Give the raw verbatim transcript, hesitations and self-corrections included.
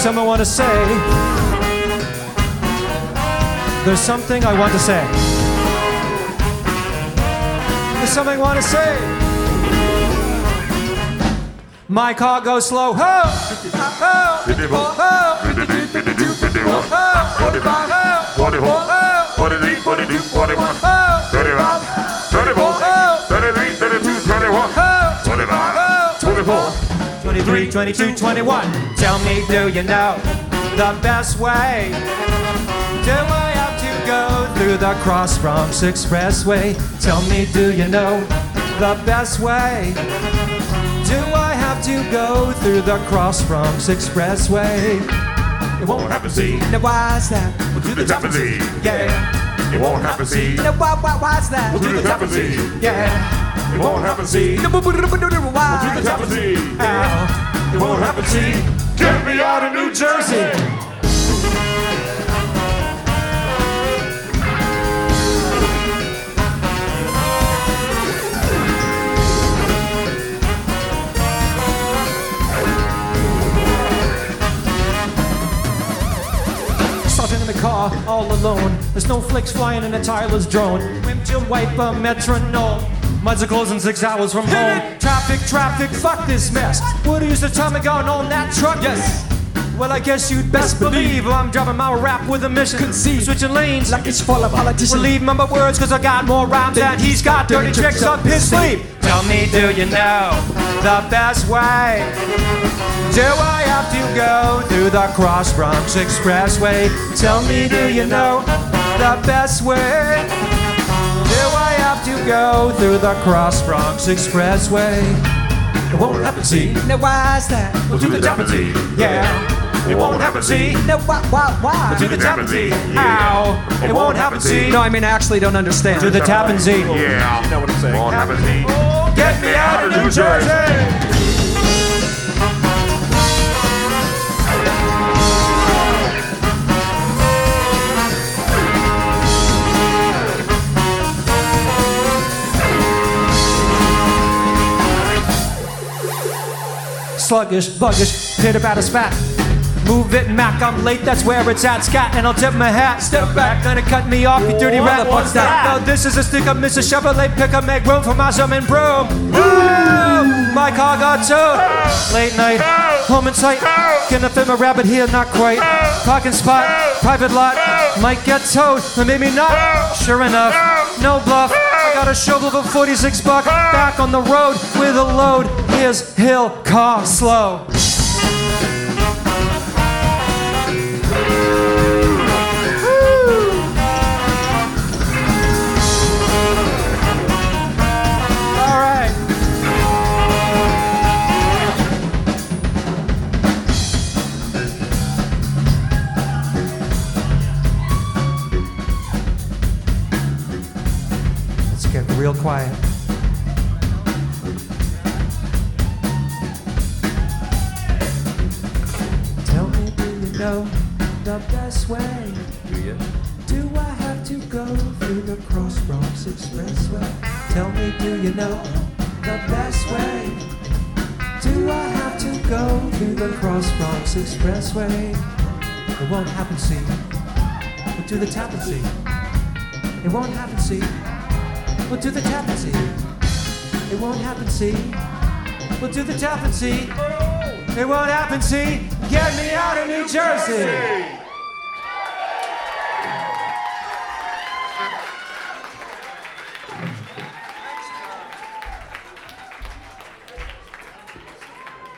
something I want to say. There's something I want to say. There's something I want to say. My car goes slow. Ho! Ho! Ho! twenty-three, twenty-two, twenty-one. Tell me, do you know the best way? Do I have to go through the Cross Bronx Expressway? Tell me, do you know the best way? Do I have to go through the Cross Bronx Expressway? It won't happen, see. Now why's that? We'll do the Tappan Zee. Yeah. It won't happen, see. Now why, why, why's that? We'll do the Tappan Zee. Yeah. It won't happen, see. Why? We'll do the Tappan Zee. Ow. It won't happen, see. Get me out of New Jersey. Starting in the car, all alone. There's no flicks flying in a tireless drone. Windshield wiper, metronome. Muds are closing six hours from home. Traffic, traffic, fuck this mess. What used to tell me going on that truck? Yes. Well, I guess you'd best believe I'm driving my rap with a mission. Conceive. Switching lanes like it's full of politicians. Believe my words, cause I got more rhymes than he's got dirty tricks up his sleeve. Tell me, do you know the best way? Do I have to go through the Cross Bronx Expressway? Tell me, do you know the best way? Do I have to go through the Cross Bronx Expressway? It won't happen, see. Now why's that? We'll do the Tappan Zee. Yeah. It won't happen, see. Now why, why, why? We'll do the Tappan Zee. Ow. It won't happen, see. No, I mean I actually don't understand. Do the Tappan Zee. Yeah. You know what I'm saying? Won't happen, see. Get me out of New Jersey. Sluggish, buggish, pitter patter spat. Move it, Mac, I'm late, that's where it's at. Scat, and I'll tip my hat. Step back, gonna cut me off, you dirty rat. What's that? Now this is a stick up, Mister Chevrolet picker, make room for my zoom and broom. Woo! My car got towed. Late night, home in sight. Gonna fit my rabbit here, not quite. Parking spot, private lot. Might get towed, but maybe not. Sure enough, no bluff. I got a shovel for forty-six bucks. Back on the road with a load. Here's hill, car, slow. All right. Let's get real quiet. Tell me, do you know the best way? Do you? Do I have to go through the Cross Bronx Expressway? Tell me, do you know the best way? Do I have to go through the Cross Bronx Expressway? It won't happen, see. We'll do the Tappan Zee. It won't happen, see. We'll do the Tappan Zee. It won't happen, see. We'll do the Tappan Zee. It won't happen, see. Get me out of New Jersey.